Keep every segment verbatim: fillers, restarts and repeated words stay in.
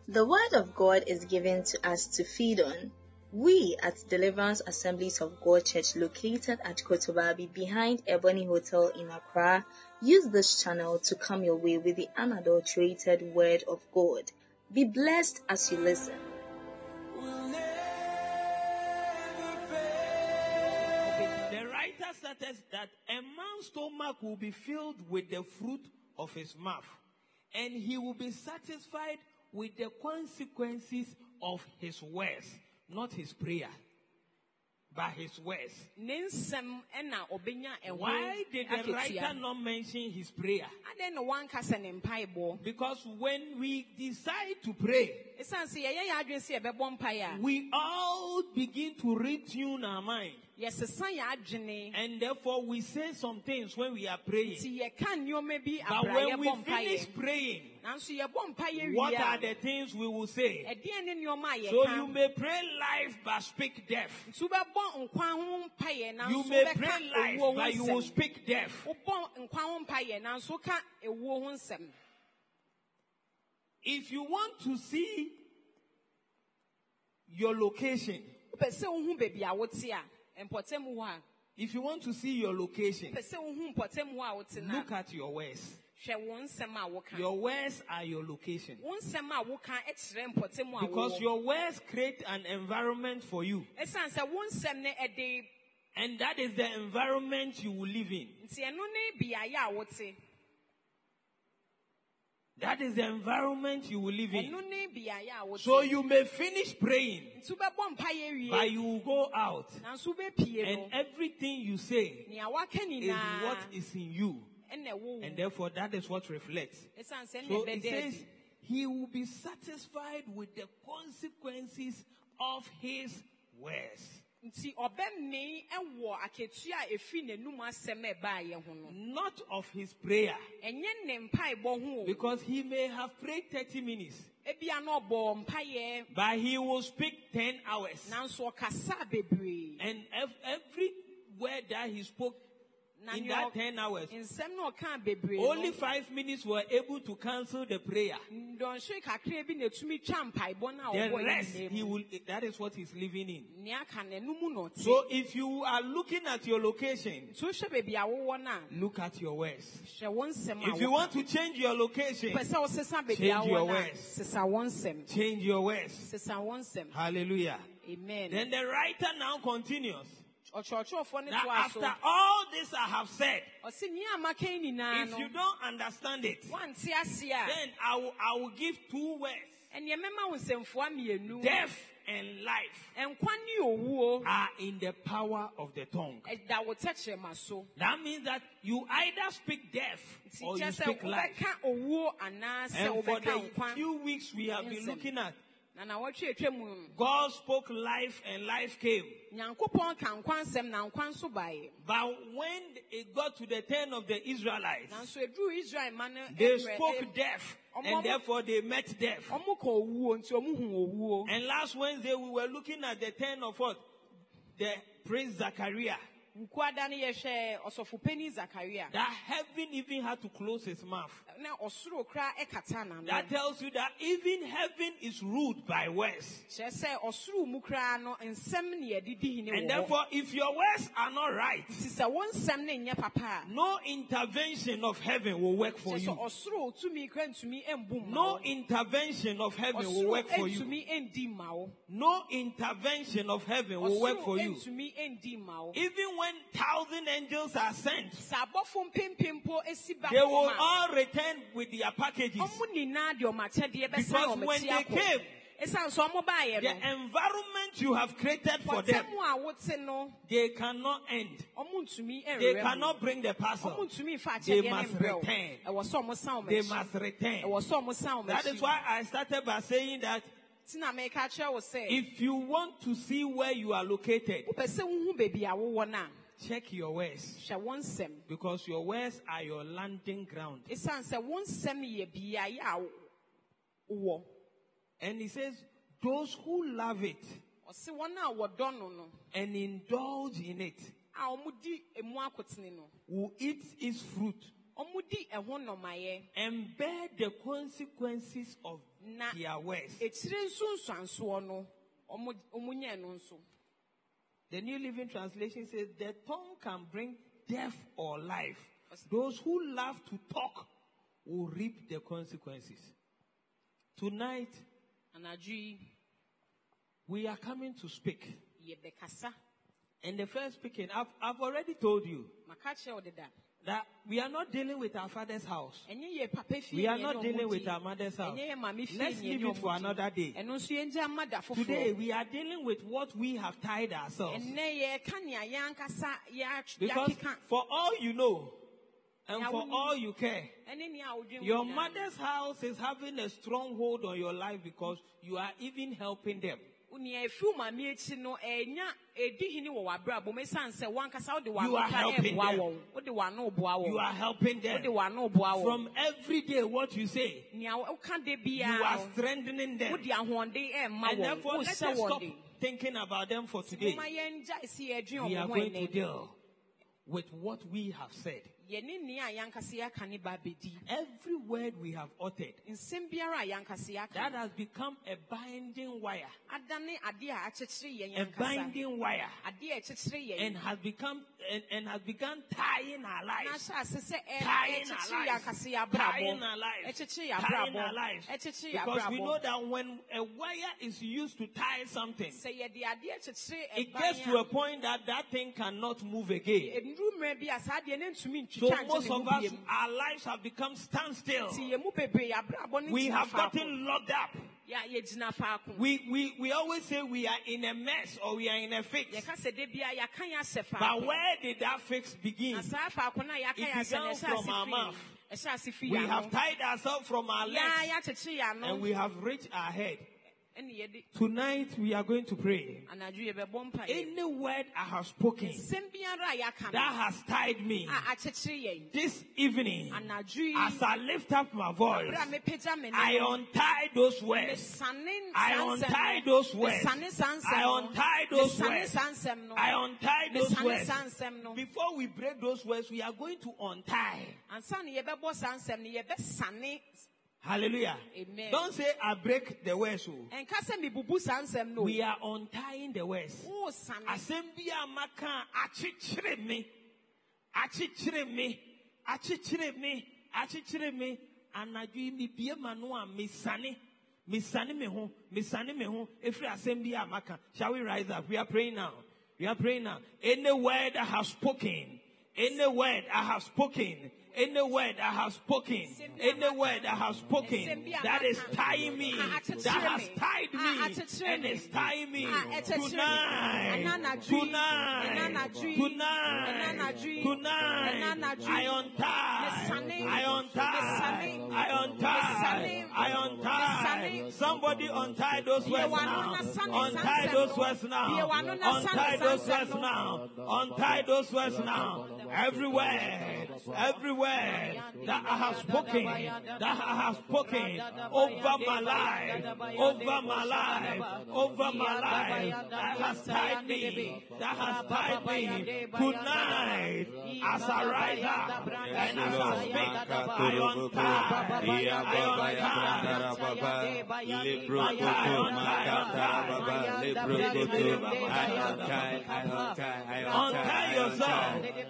The Word of God is given to us to feed on. We at Deliverance Assemblies of God Church, located at Kotobabi behind Ebony Hotel in Accra, use this channel to come your way with the unadulterated Word of God. Be blessed as you listen. The writer says that a man's stomach will be filled with the fruit of his mouth, and he will be satisfied with the consequences of his words, not his prayer, but his words. Why did the writer not mention his prayer? Because when we decide to pray, we all begin to retune our mind. And therefore we say some things when we are praying. But when we finish praying, what are the things we will say? So you may pray life but speak death. You may pray life but you will speak death. If you want to see your location, if you want to see your location, look at your words. Your words are your location. Because your words create an environment for you. And that is the environment you will live in. That is the environment you will live in. So you may finish praying, but you will go out, and everything you say is what is in you. And therefore that is what reflects. So it says he will be satisfied with the consequences of his words. Not of his prayer. Because he may have prayed thirty minutes, but he will speak ten hours. And every word that he spoke in that ten hours, only five minutes were able to cancel the prayer. The rest, he will, that is what he's living in. So if you are looking at your location, look at your words. If you want to change your location, change your words. Change your words. Hallelujah. Amen. Then the writer now continues. Now, after all this I have said, if you don't understand it, then I will, I will give two words. Death and life are in the power of the tongue. That means that you either speak death or you speak life. And for the few weeks we have been looking at, God spoke life and life came. But when it got to the turn of the Israelites, they spoke death, and therefore they met death. And last Wednesday we were looking at the turn of what? The Prince Zachariah. That heaven even had to close his mouth. That tells you that even heaven is ruled by words. And therefore, if your words are not right, no intervention of heaven will work for you. No intervention of heaven will work for you. No intervention of heaven will work for you. Even when thousand angels are sent, they will all return with their packages. Because when they came, the environment you have created for them, they cannot end. They cannot bring the parcel. They must return. They must return. That is why I started by saying that if you want to see where you are located, check your words. Because your words are your landing ground. And he says, those who love it and indulge in it will eat its fruit and bear the consequences of their words. The New Living Translation says, the tongue can bring death or life. Those who love to talk will reap the consequences. Tonight, we are coming to speak. And the first speaking, I've, I've already told you that we are not dealing with our father's house. We are not dealing with our mother's house. Let's leave it for another day. Today, we are dealing with what we have tied ourselves. Because for all you know, and for all you care, your mother's house is having a stronghold on your life because you are even helping them. You are helping them. You are helping them. From every day, what you say, you are strengthening them. And therefore, let us stop thinking about them for today. We are going to deal with what we have said. Every word we have uttered that has become a binding wire, a binding wire, and has become and, and has begun tying our lives, tying our lives, tying our lives, tying our lives. Because we know that when a wire is used to tie something, it gets to a point that that thing cannot move again. So most of us, our lives have become standstill. We have gotten locked up. We, we, we always say we are in a mess or we are in a fix. But where did that fix begin? It began from our mouth. We have tied ourselves from our legs and we have reached our head. Tonight we are going to pray. Any word I have spoken that has tied me this evening, as I lift up my voice, I untie those words. I untie those words. I untie those words. I untie those words. Before we break those words, we are going to untie. Hallelujah. Amen. Don't say I break the words. We are untying the words. Asembia maka achichire me. Achichire me. Achichire me. Achichire me. Anadui mi bie manua misani. Misani me ho. Misani me ho. Every asembia maka. Shall we rise up? We are praying now. We are praying now. Any word I have spoken. Any word I have spoken. Any word I have spoken, any word I have spoken that is tying me, that has tied me, and is tying me tonight, tonight, tonight, tonight, I untie, I untie, I untie, I untie. Somebody untie those words now, untie those words now, untie those words now, untie those words now. Every word, every word that I have spoken, that I have spoken over my life, over my life, over my life, that has tied me, that has tied me. Tonight, as I rise up and as I speak, I untie, I untie yourself.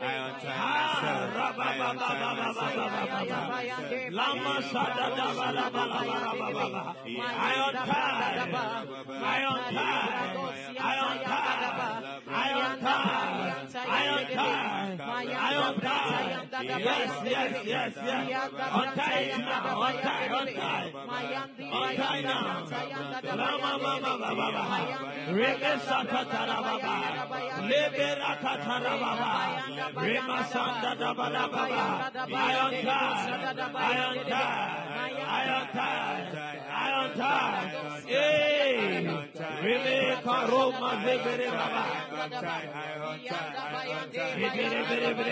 Lama sada da ba la ba la ba la ba ba. I untie, I untie, I untie, I untie, I untie, I untie. Yes, yes, yes, yes. Untie it now, untie, untie, untie now. Lama ba ba ba ba ba. Rebe sakatara ba ba. Lebe rakatara ba ba. Rema sanda da ba la ba ba. I untie, I untie, I untie, I untie. Hey, Rebe karoma zebere baba. Rebe rebe rebe rebe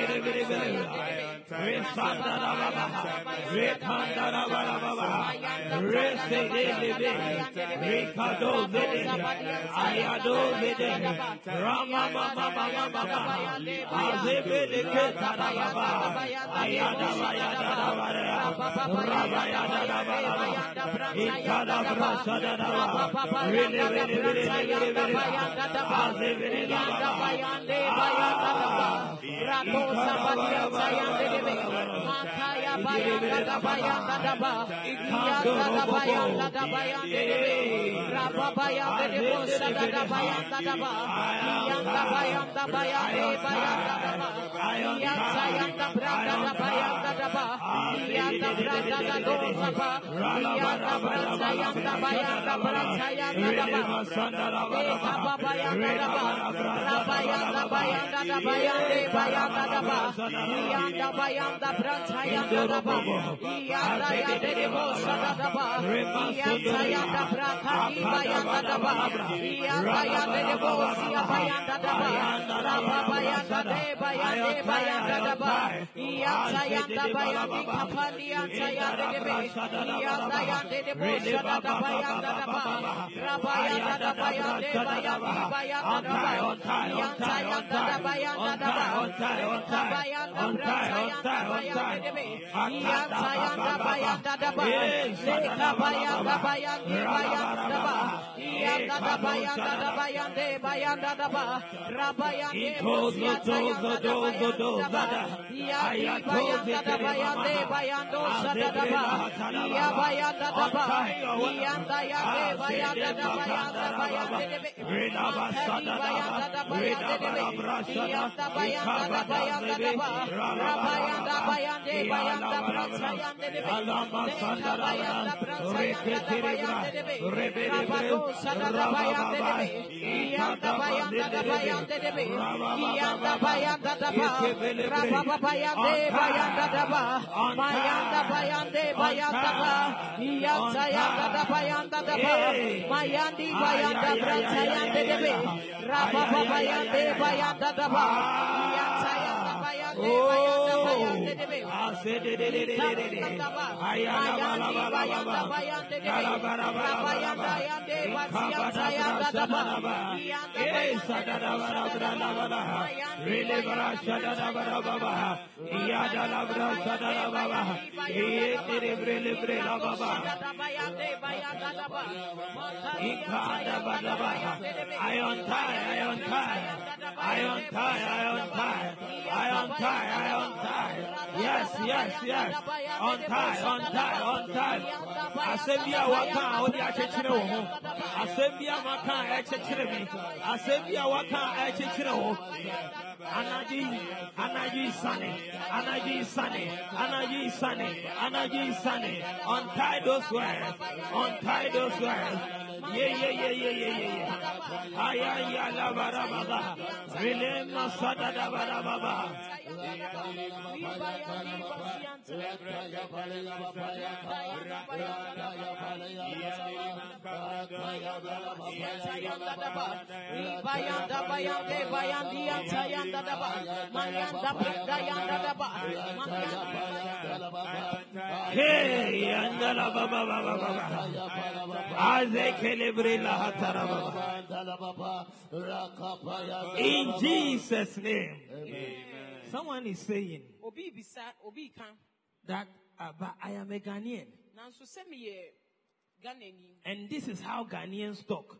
Yes, yes, yes. On time, on time, on time. Asembia waka odi achechire wo ho. Asembia maka achechire mi. Asembia waka achechire wo. Anaji, anaji sane, anaji sane, anaji sane, anaji sane. Untie those words, untie those words. Yeah, yeah, yeah, yeah, yeah, yeah. Aya ya la barababa. Rele masada da barababa. Hey, andala baba baba baba. In Jesus' name. Amen. Someone is saying that uh, but I am a Ghanaian. And this is how Ghanaians talk.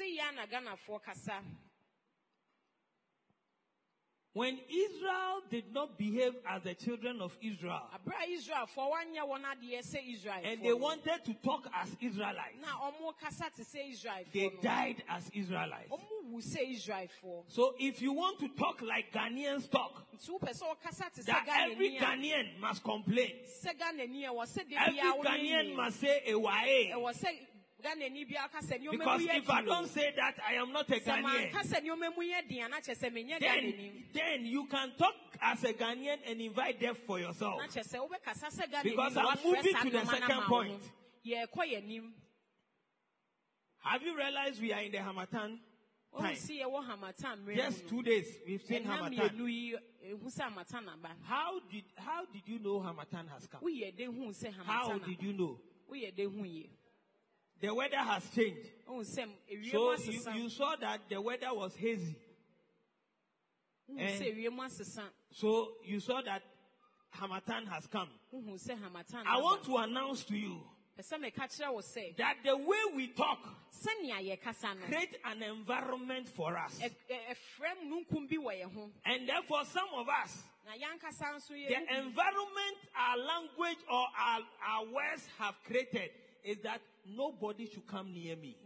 When Israel did not behave as the children of Israel, and they wanted to talk as Israelites, they died as Israelites. So if you want to talk like Ghanaians talk, that every Ghanaian must complain. Every Ghanaian must say ewae. Because if I don't say that, I am not a Ghanaian. Then, then you can talk as a Ghanaian and invite death for yourself. Because I'm moving to the second point. Have you realized we are in the Hamatan? time. Just two days, we've seen Harmattan. How did how did you know Harmattan has come? How did you know? The weather has changed. So you, you saw that the weather was hazy. And so you saw that Harmattan has come. I want to announce to you that the way we talk create an environment for us. And therefore some of us, the environment our language or our, our words have created is that nobody should come near me.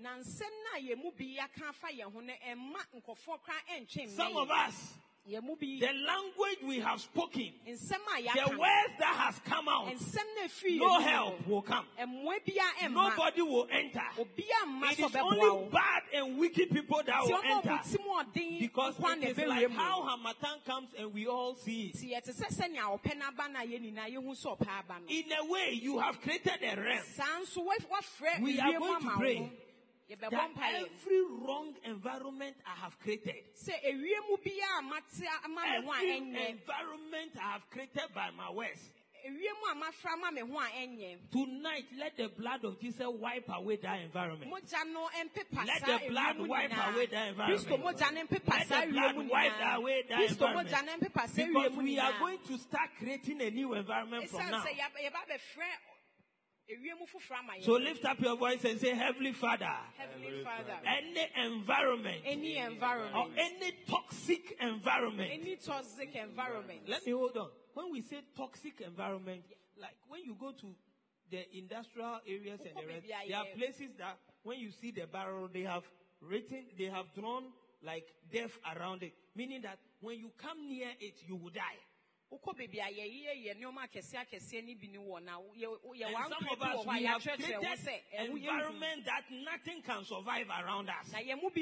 Some of us, the language we have spoken, the words that has come out, no help will come. Nobody will enter. It is only bad and wicked people that will enter. Because it is like how Harmattan comes and we all see it. In a way, you have created a realm. We are going to pray that every wrong environment I have created, every environment I have created by my words, tonight let the blood of Jesus wipe away that environment. Let the blood wipe away that environment. Let the blood wipe away that environment. Because we are going to start creating a new environment from now. So lift up your voice and say, Heavenly Father, Heavenly Father, any environment, any environment, or any toxic environment, any toxic environment. Let me hold on. When we say toxic environment, like when you go to the industrial areas and the rest, there are places that when you see the barrel, they have written, they have drawn like death around it, meaning that when you come near it, you will die. And some of us, we have created an environment that nothing can survive around us.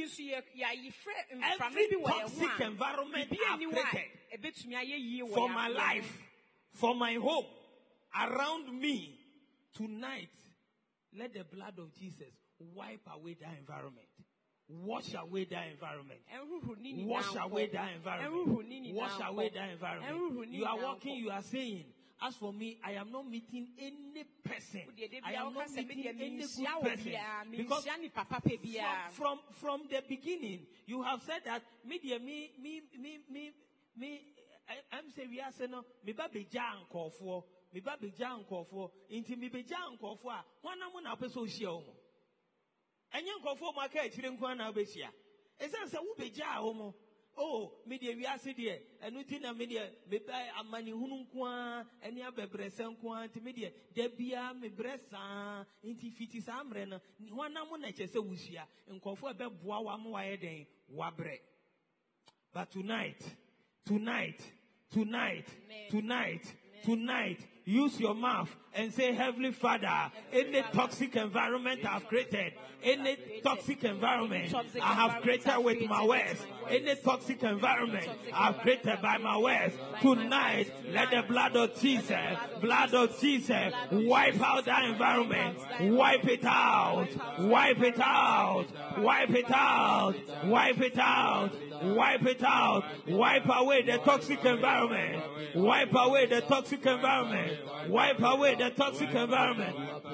Every toxic environment I've created for my life, for my home, around me, tonight, let the blood of Jesus wipe away that environment. Wash away that environment. Wash away that environment. Wash away that environment. You are walking, you are saying, as for me, I am not meeting any person. I am not meeting any good person. Because from, from, from the beginning, you have said that, me, me, me, me, me, me, I'm saying, we are saying, me ba beja anko for, me ba beja anko for, inti me beja anko for, one am na peso share. And young conform my cage, you didn't go on our base here. It's a Ubeja homo. Oh, media, we are sitting here, and Nutina media, me buy a money hununqua, and ya bebresan quant media, debia me bressa, inti fitis amren, one amonache so wishia, and conform a bois one wire day, wabre. But tonight, tonight, tonight, tonight, tonight, use your mouth and say, Heavenly Father, any toxic environment I've created, any toxic environment I have created with my words, any toxic environment I've created by my words, tonight, let the blood of Jesus, blood of Jesus, wipe out that environment, wipe it out, wipe it out, wipe it out, wipe it out, wipe it out, wipe away the toxic environment, wipe away the toxic environment. Wipe away the toxic environment.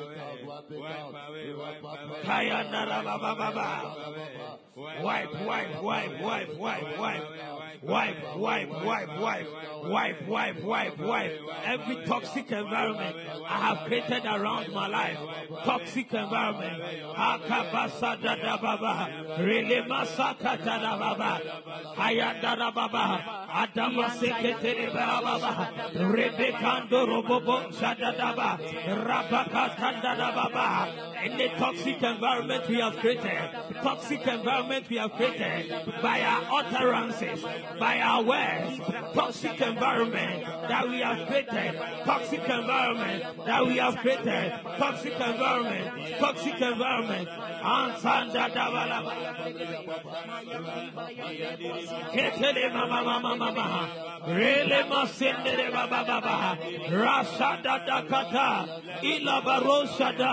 Wipe, wipe, wipe, wipe, wipe, wipe, wipe, wipe, wipe, wipe, wipe, wipe, wipe, wipe. Every toxic environment I have created around my life. Toxic environment. Hakabasa da baba. Really masaka da baba. Hayanda baba. Adama sekete baba. Rebekando robobo shadadaba. Rabaka tanda baba. In the toxic environment we have created. Toxic environment we have created by our utterances, by our words. Toxic environment that we have created. Toxic environment that we have created. Toxic environment. Toxic environment. Ansanda dabalaba. Ketele mama mama mama. Rele masende baba baba. Rasada dakata. Ila barosada.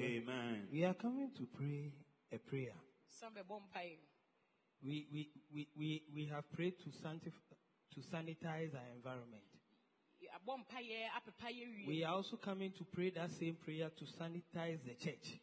Amen. We are coming to pray a prayer. We, we, we, we, we have prayed to, sanctif- to sanitize our environment. We are also coming to pray that same prayer to sanitize the church.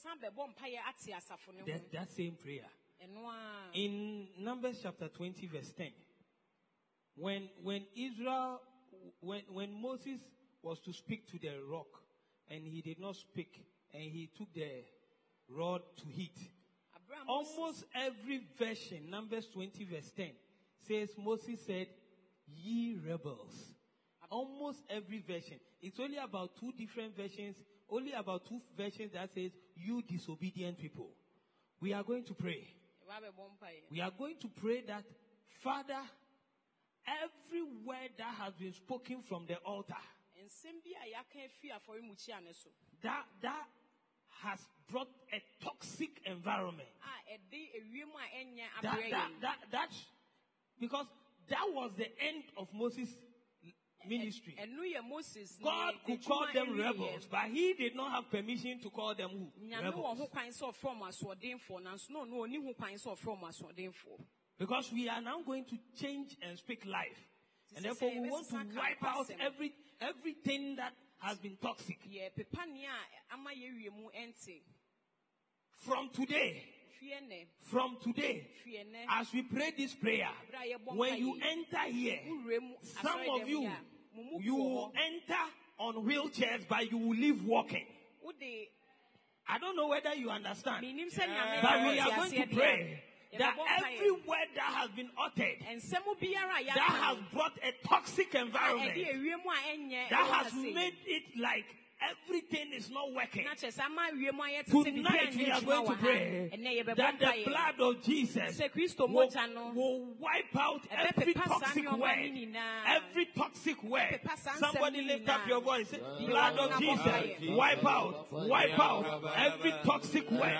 That, that same prayer. In Numbers chapter twenty, verse ten, when when Israel, when when Moses was to speak to the rock, and he did not speak, and he took the rod to hit. Almost every version, Numbers twenty, verse ten, says Moses said, "Ye rebels." Almost every version. It's only about two different versions, only about two versions that says, "You disobedient people." We are going to pray. We are going to pray that, Father, every word that has been spoken from the altar, that, that has brought a toxic environment. That, that, that, that, because that was the end of Moses' ministry. God could call them rebels, but he did not have permission to call them who? Rebels. Because we are now going to change and speak life. And therefore we want to wipe out every everything that has been toxic. From today, From today, as we pray this prayer, when you enter here, some of you, you will enter on wheelchairs, but you will leave walking. I don't know whether you understand, yeah. But we are going to pray that every word that has been uttered, that has brought a toxic environment, that has made it like everything is not working. Tonight we are going to pray that the blood of Jesus will, will wipe out every toxic word. Every toxic word. Somebody lift up your voice. Blood of Jesus. Wipe out. Wipe out every toxic word.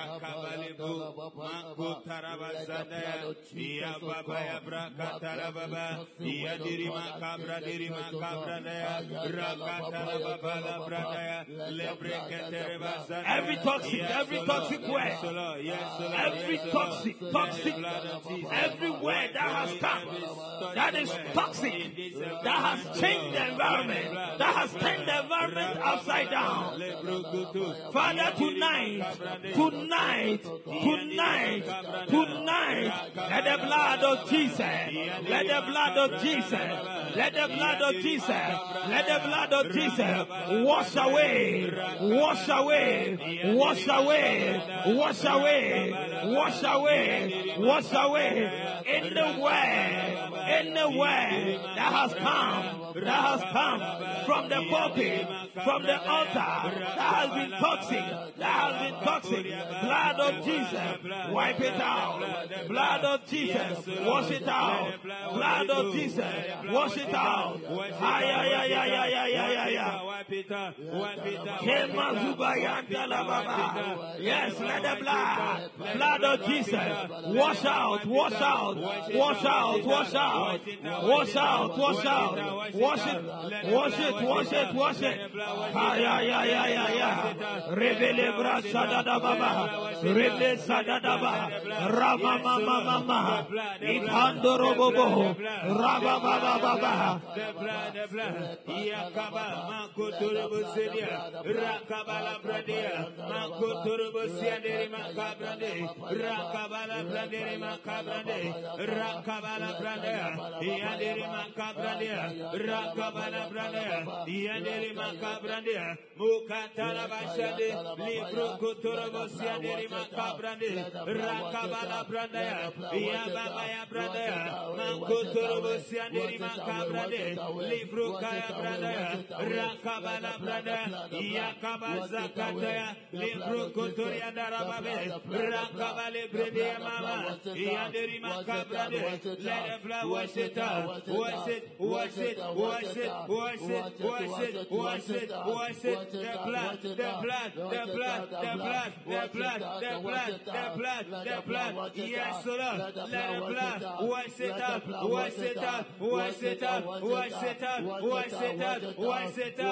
Every toxic, every toxic word, every toxic, toxic, every word that has come, that is toxic, that has changed the environment, that has turned the environment upside down. Father, tonight, tonight, tonight, tonight, let the blood of Jesus, let the blood of Jesus, let the blood of Jesus, let the blood of Jesus wash away, wash away, wash away, wash away, wash away, wash away, anywhere, anywhere that has come, that has come from the pulpit, from the altar, that has been toxic, that has been toxic. Blood of Jesus, wipe it out. Blood of Jesus, wash it out. Blood of Jesus, wash it out. Ay, ay, ay, ay, ay, ay, ay, ay. Yes, let the blood, blood of Jesus, wash out, wash out, wash out, wash out, wash out, wash out, wash it, wash it, wash it, wash it. Ay, ay, ay, ay, ay, ay. Rebele bra sadada baba, rebele sadada baba, rama mama mama, ikandoro bobo, raba baba baba. Rakabala Bradea, Makoturubo Siandere Macabrande, Rakabala Brandere Macabrande, Rakabala Brandea, Yandere Macabrandea, Rakabala Brandea, Yandere Macabrandea, Mukatala Bashade, Libro Koturubo Siandere Macabrande, Rakabala Brandea, Yabaya Brandea, Makoturubo Siandere Macabrande, Libro Kaya Brandea, Rakabala Brandea, Yakabazakataya, Librukotoria Darababe, Rakabale Brede Mama, Yanderi Makabrade, let the blood wash it out, wash it, wash it, wash it, wash it, wash it, wash it, wash it, the blood, the blood, the blood, the blood, the blood, the blood, the blood, the blood, yes, Lord, let the blood wash it out, wash it out, wash it out, wash it out, wash it out, wash it out, the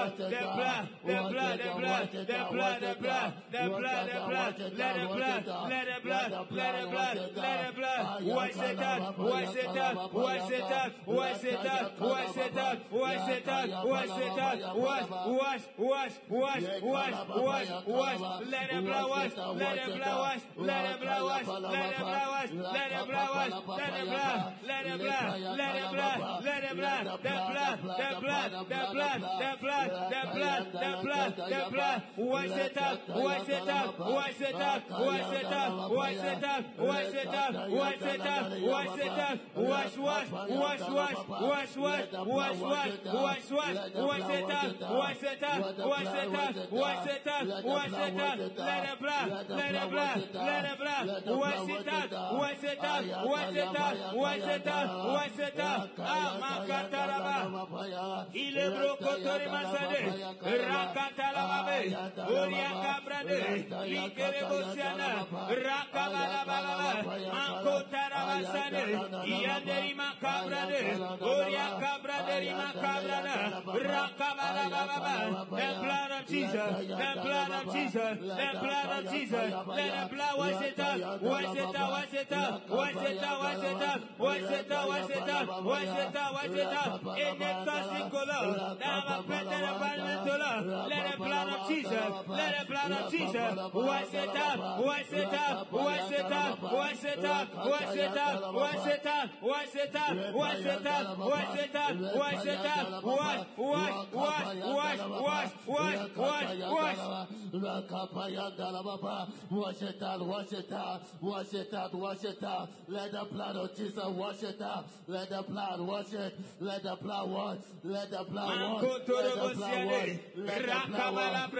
blood, the blood, the blood, the blood, the blood, the blood, the blood, let the blood, let the blood, let the blood, let the blood, wash it out, wash it out, wash it out, wash it out, wash it out, wash it out, wash it out, wash, wash, wash, wash, wash, wash, wash, let the blood wash, let the blood wash, let the blood wash, let the blood wash, let the blood wash, let the blood, let the blood, let the blood, let the blood, the blood, the blood, the blood, the blood, the blood, the blood, the blood, wash it out, wash it out, wash it out, wash it out, wash it out, wash it out, wash it out, wash it out, wash, wash, wash, wash, wash, wash, wash, wash, wash, wash, wash it out, wash it out, wash it out, wash it out, wash it out, let the blood, let the blood, let the blood, wash it out, wash it out, wash it out, wash it out, wash it out, ah, makataraba, ile brokotori masade, rakatalababe, oriaka brade, likere bosiana, rakabalababa, makotarabasane, yanderi makabrade, oriaka brade, makabrana, rakabalababa, the blood of Jesus, the blood of Jesus, the blood of Jesus, let the blood wash it out, wash it out, wash it out, wash it out, wash it out, wash it out, wash it out, wash it out, wash it out, in the toxic color, now better environmental, let the blood of Jesus, let the blood of Jesus, wash it out, wash it out, wash it out, wash it out, wash it out, wash it out, wash it out, wash it out, wash it out, wash it out, wash, wash, wash, wash, wash, wash, wash, wash. Wash it out, wash it out, wash it out, wash it out. Let the blood of Jesus wash it out. Let the blood wash it. Let the blood wash. Let the blood wash. Let the blood wash. Let the blood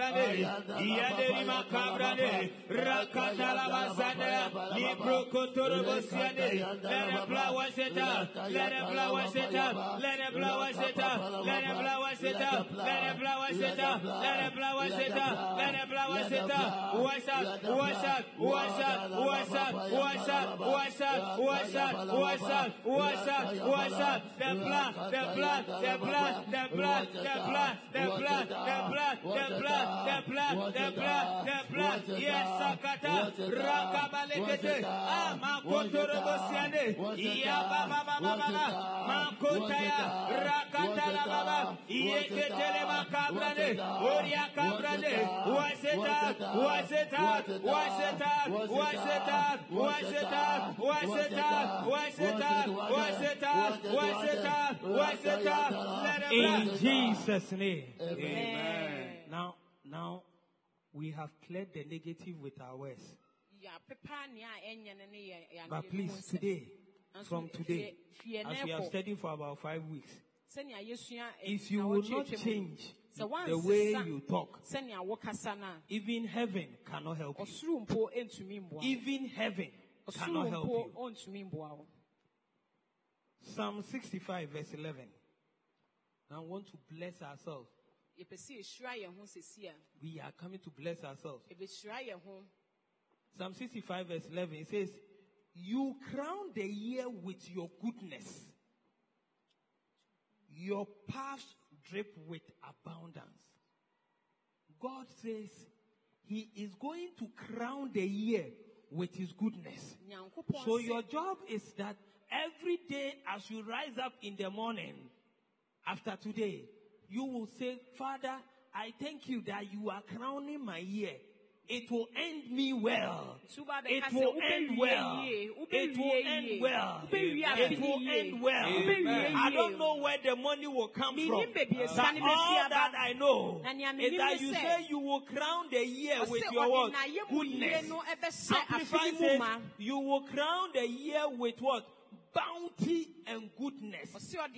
wash it out. Let the blood wash it out. Let the blood wash it out. Let the blood wash it out. Let the blood wash it out. Let the blood wash it out. Let the blood wash it out. Wash out, wash out, wash out, wash out, wash out, wash out, wash out, wash out, wash out, wash out. The blood, the blood, the blood, the blood, the blood, the blood, the blood, the blood, the blood, the blood, the blood. Yes, Sakata, Rakabalekete, Ah, Makotoro Bosiane, Iya Baba Baba Baba, Makotaya, Rakatala Baba, Yeketele Makabrane, Oria Kabrane, wash it out, wash it out, wash it out, wash it out, wash it out, wash it out, wash it out, wash it out, wash it out, wash it out. In Jesus' name. Amen. Now, now we have cleared the negative with our words. But please, today, from today, as we have studied for about five weeks, if you will not change the way you talk, even heaven cannot help you. Even heaven cannot help you. Psalm sixty-five verse eleven. Now I want to bless ourselves. We are coming to bless ourselves. Psalm sixty-five verse eleven, it says, you crown the year with your goodness. Your paths drip with abundance. God says he is going to crown the year with his goodness. So your job is that every day as you rise up in the morning, after today, you will say, Father, I thank you that you are crowning my year. It will end me well. It will end well. It will end well. It will end well. I don't know where the money will come from. But all that I know is that you say you will crown the year with your what? Goodness. Amplify says you will crown the year with what? Bounty and goodness.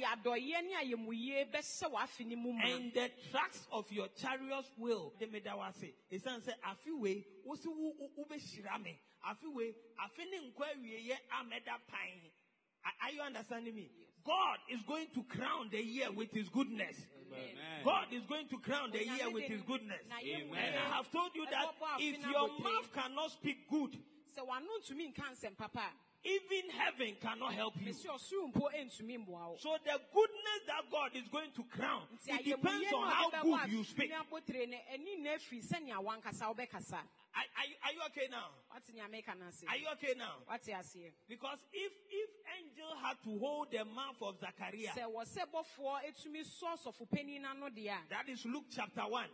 And the tracks of your chariots will. The medawase. It says, "Afiwe, osi wu ube shirame. Afiwe, afini nkwe ye ameda pain." Are you understanding me? God is going to crown the year with his goodness. Amen. God is going to crown the year with his goodness. Amen. And I have told you that if your mouth cannot speak good, even heaven cannot help you. So the goodness that God is going to crown, it depends on how good you speak. Are, are, you, are you okay now? Are you okay now? Because if if angel had to hold the mouth of Zachariah, that is Luke chapter one.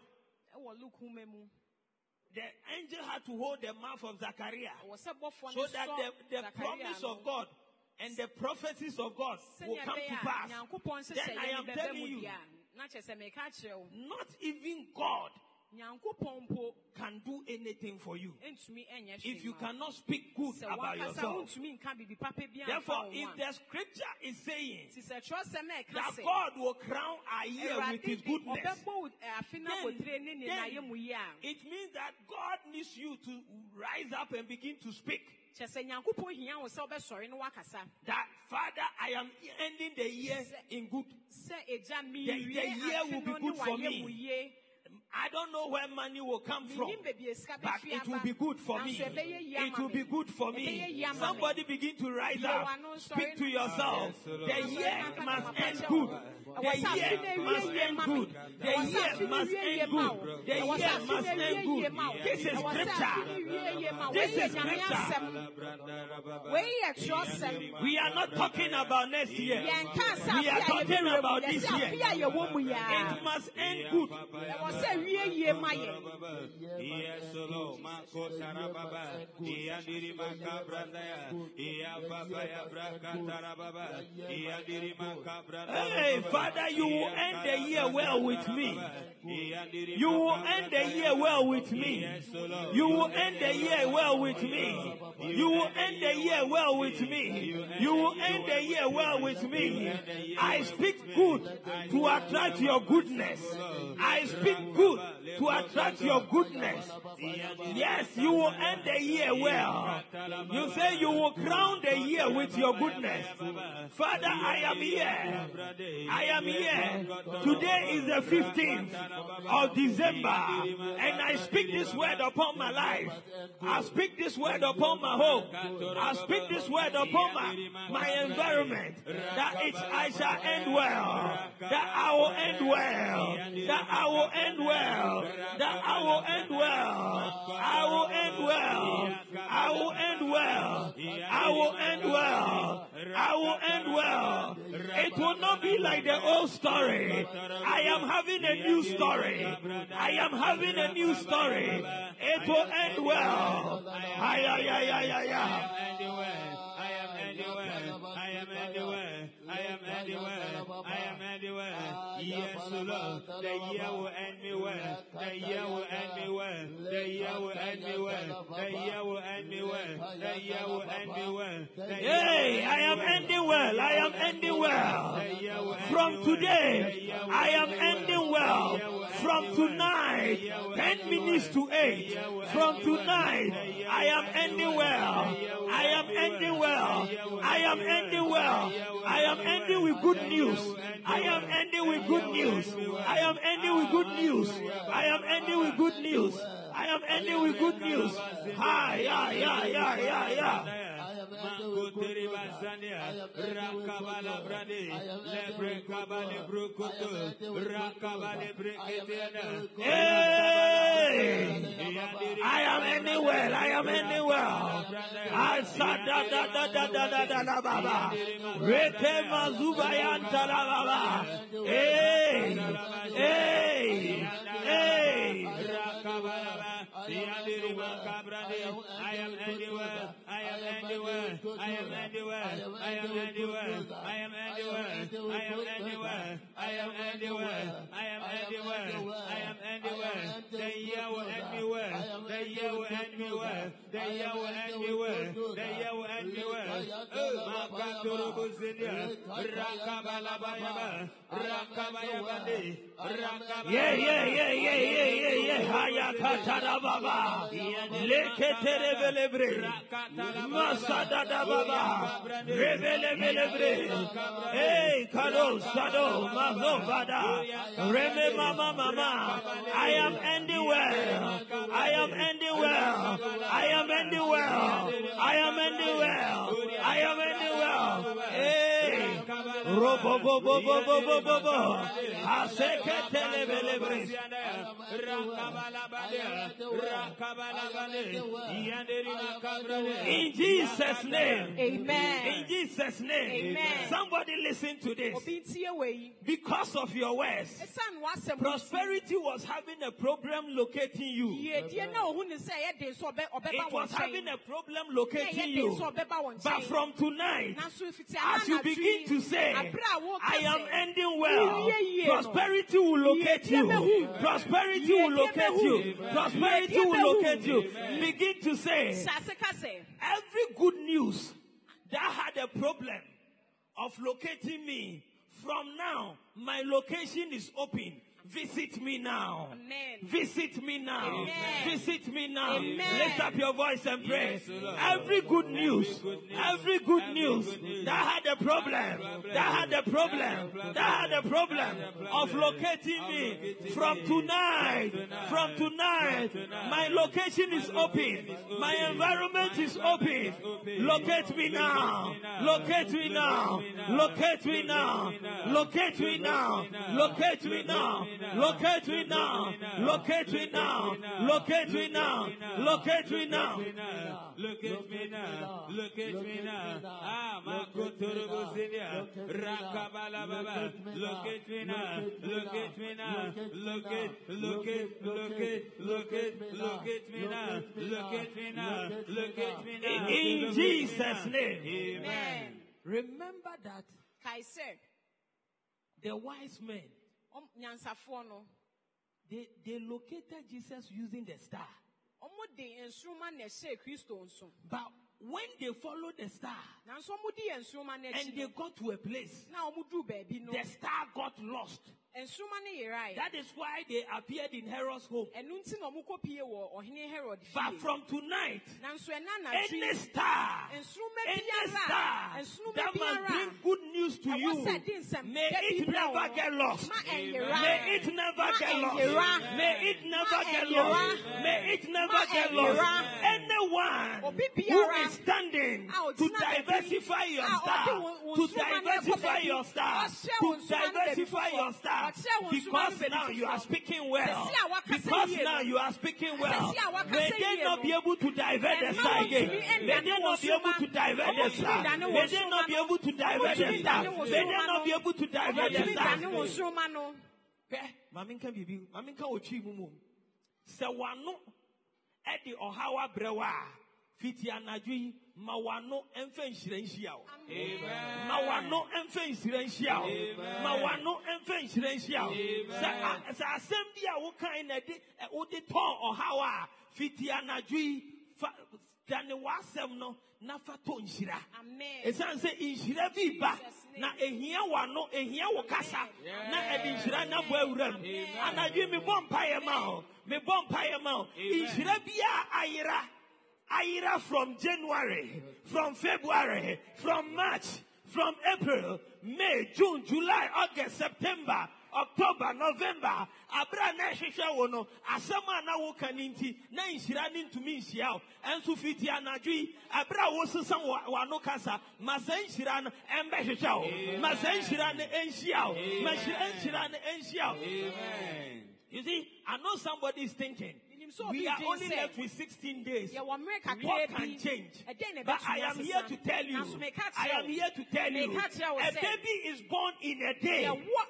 The angel had to hold the mouth of Zachariah so that the, the promise of God and the prophecies of God will come to pass. Then I am telling you, not even God can do anything for you if you cannot speak good about yourself. Therefore, if the scripture is saying that God will crown our year with his goodness, then, then it means that God needs you to rise up and begin to speak. That, Father, I am ending the year in good. The, the year will be good for me. I don't know where money will come from, but it will be good for me. It will be good for me. Somebody begin to rise up. Speak to yourself. The year must end good. The year must end good. The year must end good. The year must end good. This is scripture. This is scripture. We are not talking about next year. We are talking about this year. It must end good. Yes, hey, Father, you will end the year well with me. You will end the year well with me. You will end the year well with me. You will end the year well with me. You will end the year well with me. I speak good to attract your goodness. I speak good to attract your goodness. Yes, you will end the year well. You say you will crown the year with your goodness. Father, I am here. I am here. Today is the fifteenth of December, and I speak this word upon my life. I speak this word upon my home. I speak this word upon my, my environment, that it, I shall end well, that I will end well, that I will end well, that I will end well, I will end well, I will end well, I will end well, I will end well. It will not be like the old story. I am having a new story. I am having a new story. It will end well. Ay, ay, ay, ay, ay, ay. I am anywhere. I am anywhere. I am anywhere. I am anywhere. Yes, Lord. The year will end me well. The year will end me well. The year will end me well. The year will end me well. The year will end me well. Hey, I am ending well. I am ending well. From today, I am ending well. From tonight, ten minutes to eight. From tonight, I am ending well. I am ending well. I am ending well. I am ending with good news. I am ending with good news. I am ending with good news. I am ending with good news. I am ending with good news. Ha, ya, ya, ya, ya, ya. Hey! I am ending well. I am ending well. I said da da da da da da da da baba. Reke mazubayanta la baba. Hey! Hey! Hey! I am anywhere. I am anywhere. I am anywhere. I am anywhere. I am anywhere. I am anywhere. I am anywhere. I am anywhere. I am anywhere. The year will end me well. The year will end me well. The year will end me well. The year will end me well. Yeah, yeah, yeah, yeah, yeah, yeah, yeah. Hayakatara baba. Leketere velebre. Masada da baba. Revele velebre. Hey, karo sado mazovada. Reme mama mama. I am ending well. I am ending well. well. I am ending well. I am ending well. I am ending well. Hey. Robo bo bo bo bo bo bo bo. In Jesus' name. Amen. In Jesus' name. Amen. Somebody listen to this. Because of your words, prosperity was having a problem locating you. It was having a problem locating you. But from tonight, as you begin to say, I am ending well, prosperity will locate you. Prosperity will locate you. Prosperity will locate you. Begin to say, every good news that had a problem of locating me, from now, my location is open. Visit me now. Amen. Visit me now. Amen. Visit me now. Amen. Lift up your voice and pray. Every good news, every good news that had a problem, that had a problem, that had a problem of locating me, from tonight, from tonight, my location is open. My environment is open. Locate me now. Locate me now. Locate me now. Locate me now. Locate me now. Locate me now. Locate me now. Locate me now. Locate me now. Locate me now. Locate me now. Ah, Makotoro Senior. Rakabala Baba. Locate me now. Locate me now. Locate, locate, locate, locate, locate me now. Locate me now. Locate me now. In Jesus' name. Amen. Remember that Kaiser, the wise men, they, they located Jesus using the star. But when they followed the star and they got to a place, the star got lost. That is why they appeared in Herod's home. But from tonight, any star, any star that must bring good news to you, may it never get lost. May it never get lost. May it never get lost. May it never get lost. Anyone who is standing to diversify your star, to diversify your star, to diversify your star, because now you are speaking well. Because now you are speaking well. May they not be able to divert the star again. May they not be able to divert the star. May they not be able to divert the star. May they not be able to divert the star. Maminka bibi, maminka ochi mumu. Se wano edi ohawa brewa. Fiti anajui mawano enfe nshirenshiao. Amen. Mawano enfe nshirenshiao. Mawano enfe nshirenshiao. Sa sa assembly a woka inedi e odi ton ohawa fiti anajui dane wasem no na fato nshira. Amen. Esan se nshira bi ba na ehia wano ehia wokasa na edi nshira na bo awuram. Anajui me bompa ye ma me bompa ye ma nshira bia ayira. Aira from January, from February, from March, from April, May, June, July, August, September, October, November. Abra na shisha wono asama na wo kaninti na inshira ni ntumi nshia enso fiti anadwi abra wo sesam wano kasa masa inshira no embe shisha o masa inshira no enshia o masa inshira no enshia o. Amen. You see, I know somebody is thinking, we are only left with sixteen days. What can change? But I am here to tell you, I am here to tell you, a baby is born in a day.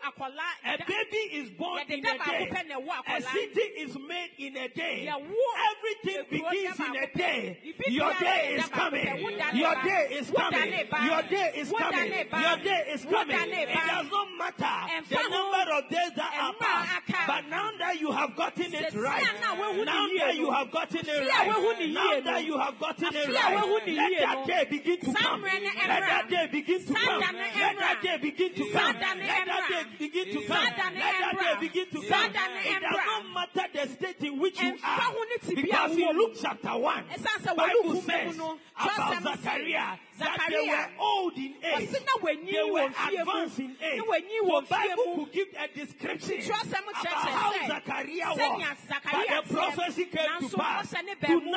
A baby is born in a day. A city is made in a day. Everything begins in a day. Your day is coming. Your day is coming. Your day is coming. Your day is coming. It does not matter the number of days that are passed. But now that you have gotten it right, now that you have gotten it right, now that you have gotten it right, let that day begin to come. Let that day begin to come. Let that day begin to come. Let that day begin to come. Let that day begin to come. It does not matter the state in which you are. Because in Luke chapter one, the Bible says about Zachariah that they were old in age. They were advanced in age. The Bible could give a description about how Zachariah was. But the prophecy came to pass. Tonight,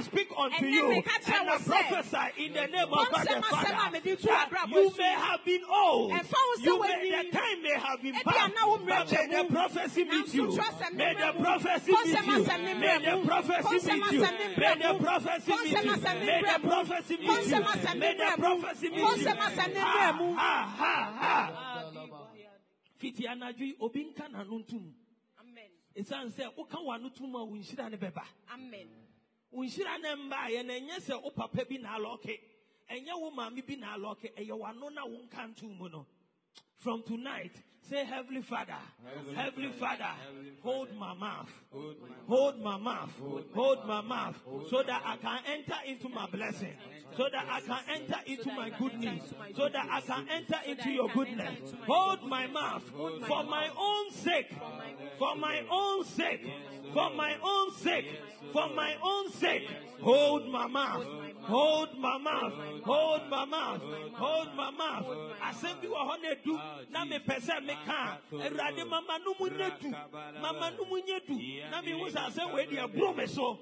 speak unto you and I prophesy in the name of God the Father that you may have been old. You may, the time may have been past, but may the prophecy meet you. May the prophecy meet you. May the prophecy meet you. May the prophecy meet you. May the prophecy meet you. May the prophecy meet you. Ha ha ha. Fiti anajui obinka na nuntum. Amen. Esan se oka wanutuma unshira ne beba. Amen. Unshira ne mba ye na enye se opapa bi na aloke. Enye wo maami bi na aloke. Eye wano na wonka ntumu no. From tonight, say, Heavenly Father, Heavenly, Heavenly Father, Heavenly hold Father, my mouth, hold my, hold my mouth, hold, hold my mouth, hold so that I can enter into my blessing, so that I can enter into my goodness, so that I can enter into your goodness. Hold my mouth for my own sake, for my own sake, for my own sake, for my own sake. Hold my mouth, hold my mouth, hold my mouth, hold my mouth. I said, you are honey do. Na me pesa me kan erade mama no mu nedu mama no mu nyedu na me wo sa se we dia bro me so.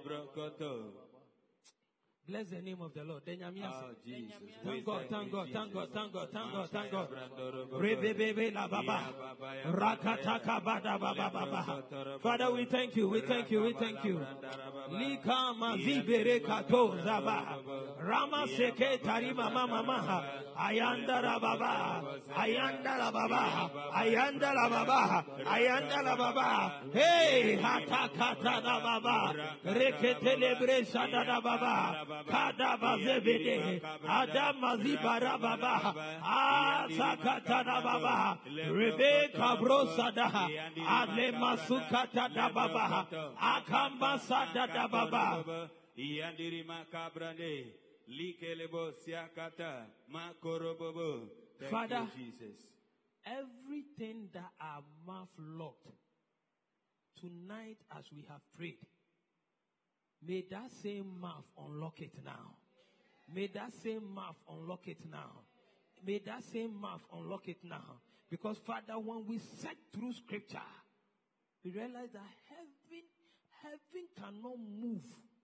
Bless the name of the Lord. Oh, Jesus. Thank God, thank God, thank God, thank God, thank God, thank God. Rebebebe la baba. Rakataka bada baba baba. Father, we thank you, we thank you, we thank you. Lika mazibere kato zaba. Rama seke tarima mama maha. Ayanda la baba. Ayanda la baba. Ayanda la baba. Ayanda la baba. Hey, hatakata la baba. Reketelebre shada la baba. Kada bazebede Adam mazibara baba asakata na baba Rebecca brosada ale masukata da baba akamba sada da baba yandiri makabrande likelebo siakata makorobobo. Father, Jesus, everything that our mouth locked tonight as we have prayed, may that same mouth unlock it now. May that same mouth unlock it now. May that same mouth unlock it now. Because, Father, when we search through Scripture, we realize that heaven, heaven cannot move.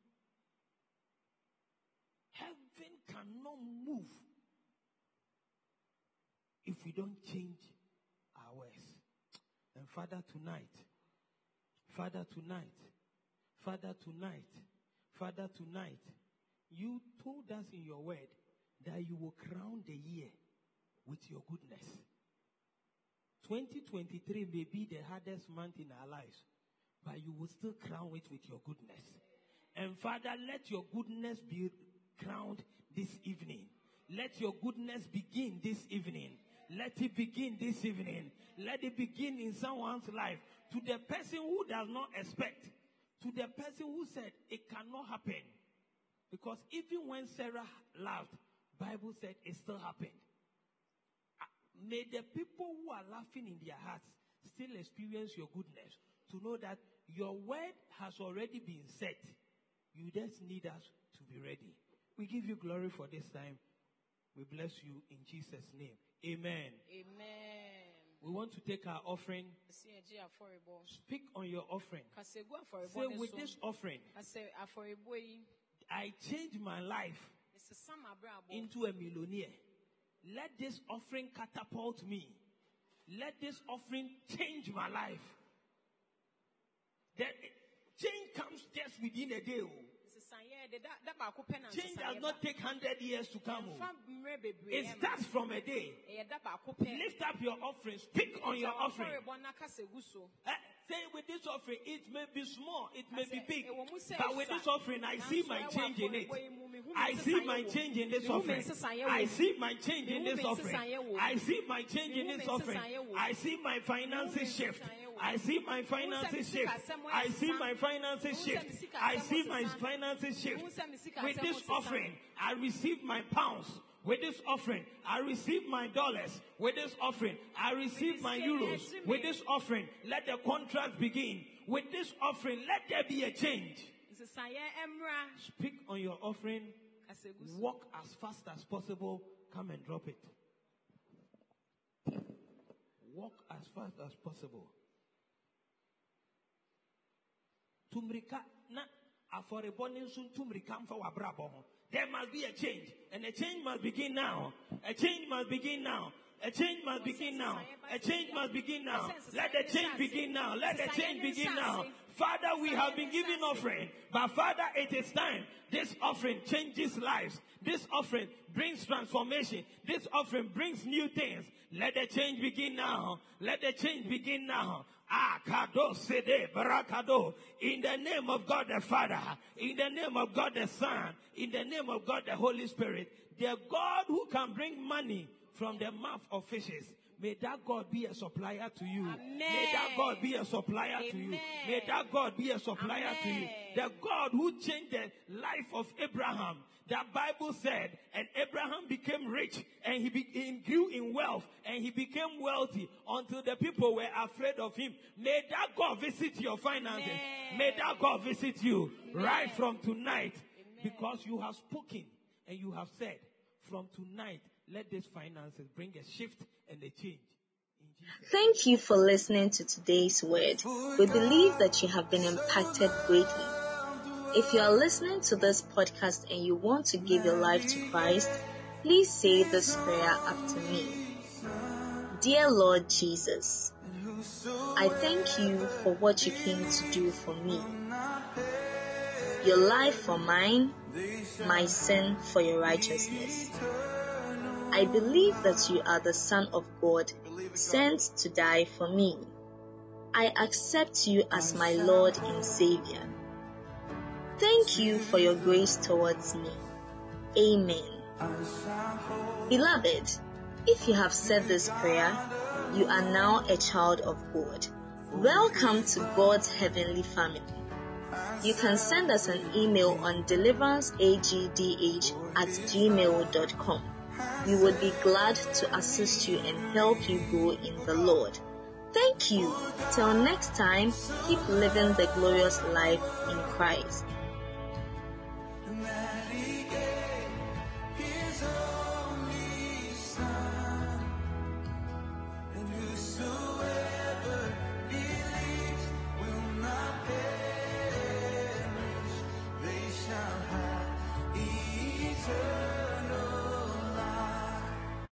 Heaven cannot move if we don't change our ways. And Father, tonight, Father, tonight, Father, tonight, Father, tonight, you told us in your word that you will crown the year with your goodness. twenty twenty-three may be the hardest month in our lives, but you will still crown it with your goodness. And Father, let your goodness be crowned this evening. Let your goodness begin this evening. Let it begin this evening. Let it begin in someone's life. To the person who does not expect. To the person who said it cannot happen. Because even when Sarah laughed, Bible said it still happened. May the people who are laughing in their hearts still experience your goodness. To know that your word has already been set. You just need us to be ready. We give you glory for this time. We bless you in Jesus' name. Amen. Amen. We want to take our offering. Speak on your offering. Say, with this offering, I change my life into a millionaire. Let this offering catapult me. Let this offering change my life. That change comes just within a day. Change does not take hundred years to come. It starts from a day. Lift up your offering. Speak on your offering. Uh, say with this offering, it may be small, it may be big, but with this offering, I see my change in it. I see my change in this offering. I see my change in this offering. I see my change in this offering. I see my finances shift. I see my finances shift. I see my finances shift. I see my finances shift. With this offering, I receive my pounds. With this offering, I receive my dollars. With this offering, I receive my euros. With this offering, let the contract begin. With this offering, let there be a change. Speak on your offering. Walk as fast as possible. Come and drop it. Walk as fast as possible. Tumrika na There must be a change, and a change must begin now. A change must begin now. A change must begin now. A change must begin now. Let the change begin now. Let the change begin now. Father, we have been giving offering, but Father, it is time. This offering changes lives. This offering brings transformation. This offering brings new things. Let the change begin now. Let the change begin now. Ah, kado sede barakado. In the name of God the Father, in the name of God the Son, in the name of God the Holy Spirit, the God who can bring money from the mouth of fishes. May that God be a supplier to you. Amen. May that God be a supplier Amen. To you. May that God be a supplier Amen. To you. The God who changed the life of Abraham. The Bible said, and Abraham became rich, and he, be, he grew in wealth, and he became wealthy until the people were afraid of him. May that God visit your finances. Amen. May that God visit you Amen. Right from tonight. Amen. Because you have spoken and you have said, from tonight, let these finances bring a shift and a change. Thank you for listening to today's word. We believe that you have been impacted greatly. If you are listening to this podcast and you want to give your life to Christ, please say this prayer after me. Dear Lord Jesus, I thank you for what you came to do for me. Your life for mine, my sin for your righteousness. I believe that you are the Son of God, sent to die for me. I accept you as my Lord and Savior. Thank you for your grace towards me. Amen. Beloved, if you have said this prayer, you are now a child of God. Welcome to God's heavenly family. You can send us an email on deliveranceagdh at gmail dot com. We would be glad to assist you and help you grow in the Lord. Thank you. Till next time, keep living the glorious life in Christ.